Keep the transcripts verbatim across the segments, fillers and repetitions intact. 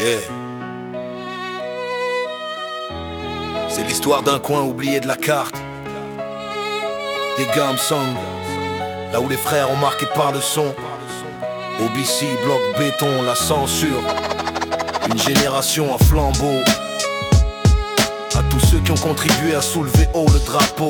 Yeah. C'est l'histoire d'un coin oublié de la carte. Des Gamsong, là où les frères ont marqué par le son. O B C, bloc béton, la censure. Une génération à flambeau. À tous ceux qui ont contribué à soulever haut le drapeau.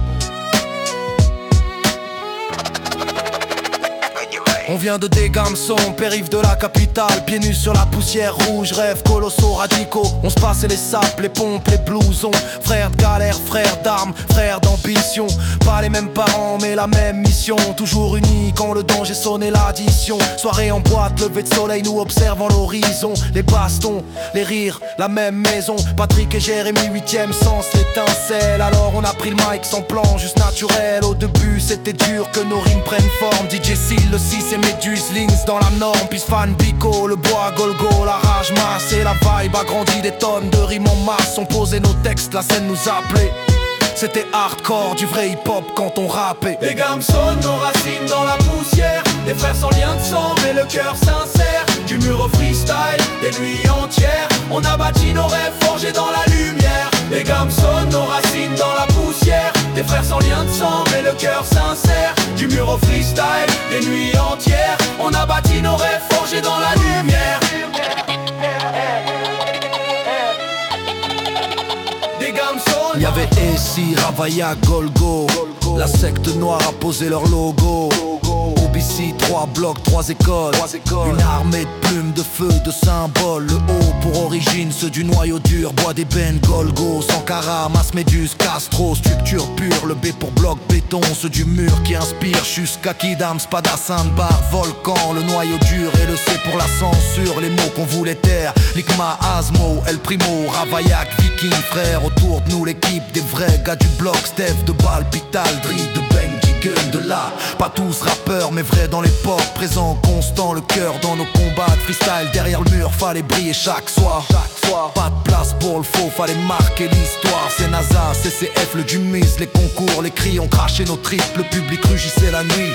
On vient de Dégamson, périph' de la capitale, pieds nus sur la poussière rouge, rêves colossaux radicaux. On se passait les sapes, les pompes, les blousons. Frères de galère, frères d'armes, frères d'ambition. Pas les mêmes parents mais la même mission. Toujours unis quand le danger sonnait l'addition. Soirée en boîte, lever de soleil, nous observant l'horizon. Les bastons, les rires, la même maison. Patrick et Jérémy, huitième sens, l'étincelle. Alors on a pris le mic sans plan, juste naturel. Au début c'était dur que nos rimes prennent forme. D J Seal, le six et Méduse, Links dans la norme. Puis Fan Bico, le bois Golgo, la rage masse. Et la vibe a grandi, des tonnes de rimes en masse. On posait nos textes, la scène nous appelait. C'était hardcore, du vrai hip-hop quand on rappait. Les Gamson, nos racines dans la poussière. Des frères sans lien de sang, mais le cœur sincère. Du mur au freestyle, des nuits entières. On a bâti nos rêves forgés dans la lumière. Les Gamson, nos racines dans la poussière. Des frères sans lien de sang, mais le cœur sincère. Du mur au freestyle, des nuits entières. On a bâti nos rêves forgés dans la lumière. Des Gamson. Il y avait Essie, Ravaya, Golgo. La secte noire a posé leur logo. O B C, trois blocs, trois écoles. Une armée de plumes, de feu, de symboles. Le haut pour origine, ceux du noyau dur. Bois d'ébène, Golgo, Sankara, Mas Méduse, Castro. Structure pure, le B pour bloc béton. Ceux du mur qui inspire, jusqu'à Kidam, Spada, Sainte-Barre, Volcan. Le noyau dur et le C pour la censure. Les mots qu'on voulait taire, Ligma, Asmo, El Primo, Ravaillac, Viking, frère. Autour de nous l'équipe des vrais gars du bloc. Steph de Balpital, Dri de Benji, Gun de là. Pas tous rappeurs mais vrais dans les ports. Présent constant, le cœur dans nos combats de freestyle. Derrière le mur, fallait briller chaque soir. Pas de place pour le faux, fallait marquer l'histoire. C'est NASA, C C F, le Dumise, les concours, les cris ont craché nos tripes. Le public rugissait la nuit.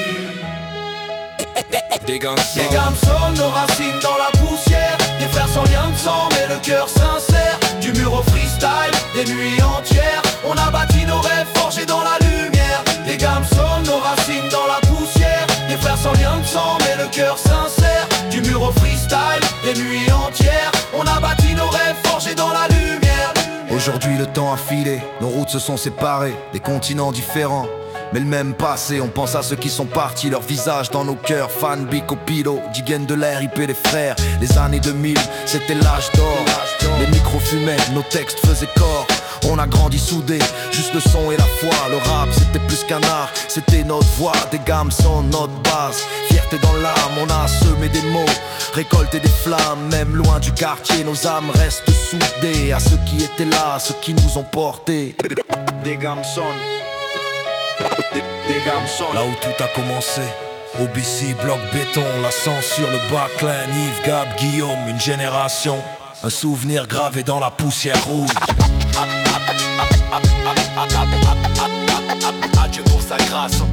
Des Gamson, nos racines dans la poussière. Des frères sans lien de sang, mais le cœur sincère. Du mur au freestyle, des nuits entières. On a bâti nos rêves forgés dans la lumière. Des Gamson, nos racines dans la poussière. Des frères sans lien de sang, mais le cœur sincère. Du mur au freestyle, des nuits entières. On a bâti nos rêves forgés dans la lumière. Aujourd'hui le temps a filé, nos routes se sont séparées. Des continents différents, mais le même passé. On pense à ceux qui sont partis, leur visage dans nos cœurs. Fan, Bico, Pilo, Digen de l'air, I P les frères. Les années deux mille, c'était l'âge d'or. Les micros fumaient, nos textes faisaient corps. On a grandi soudés, juste le son et la foi. Le rap c'était plus qu'un art, c'était notre voix. Des Gamson, notre base, fierté dans l'âme. On a semé des mots, récolté des flammes. Même loin du quartier, nos âmes restent soudées. À ceux qui étaient là, à ceux qui nous ont portés. Des Gamson, des, des Gamson. Là où tout a commencé, O B C, bloc béton, la censure, le backline, Yves, Gab, Guillaume, une génération. Un souvenir gravé dans la poussière rouge. Adieu pour sa grâce.